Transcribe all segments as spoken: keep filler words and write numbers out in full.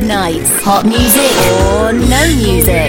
Nights, hot music or no music.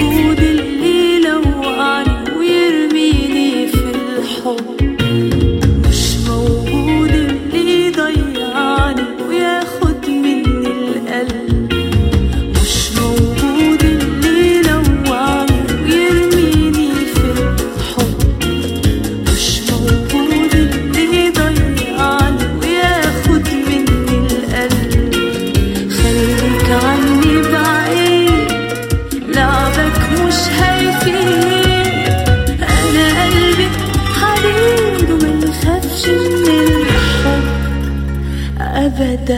أبدا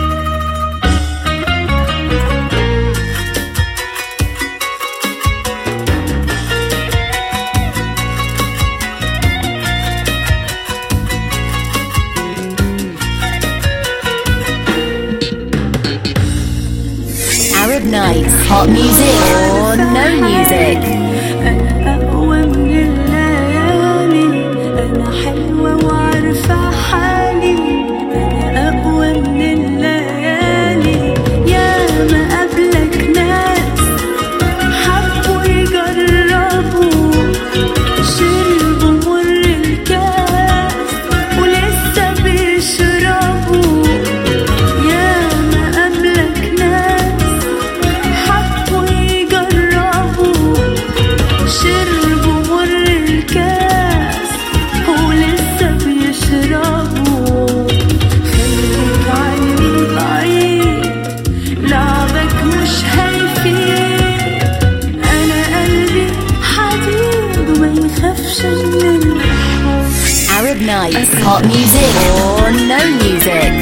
Arab Nights, hot music or no music. أنا أقوى من الليالي، أنا حلوة وعارفة حالي. أنا أقوى من الليالي، يا ما قبلك ناس حبوا يجربوا، شربوا مر الكاس ولسه بيشربوا. يا ما قبلك ناس حبوا يجربوا، شربوا مر الكاس ولسه بيشربوا. خليك عني بعيد، لعبك مش هيفيد. أنا قلبي حديد وما يخافش من الحب. Arab Nights, hot music or no music.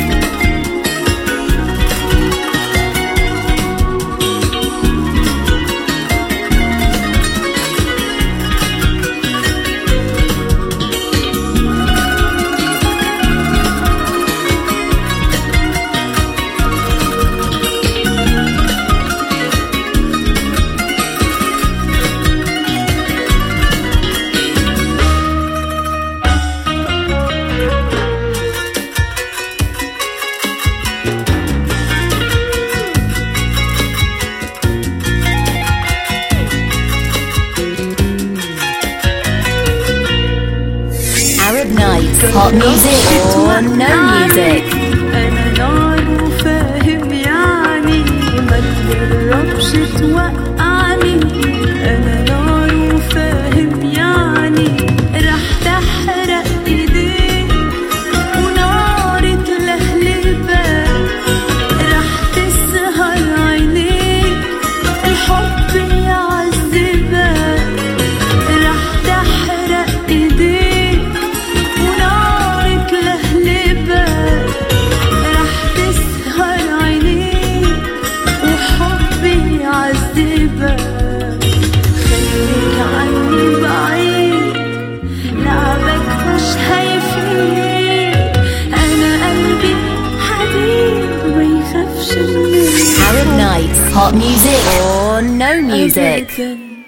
Arab Nights, hot music or no music. أنا نار وفاهم يعني، ما تجربش توقعني. أنا نار وفاهم يعني، رح تحرق إيديك ونار تلهلبك، رح تسهر عينيك الحب يعذبك. رح تحرق إيديك ونار تلهلبك، رح تسهر عينيك وحبي يعذبك. خليك عني بعيد، لعبك مش هيفيد. أنا قلبي حديد وما يخافش من Arab Nights, hot music or no music. أبداً.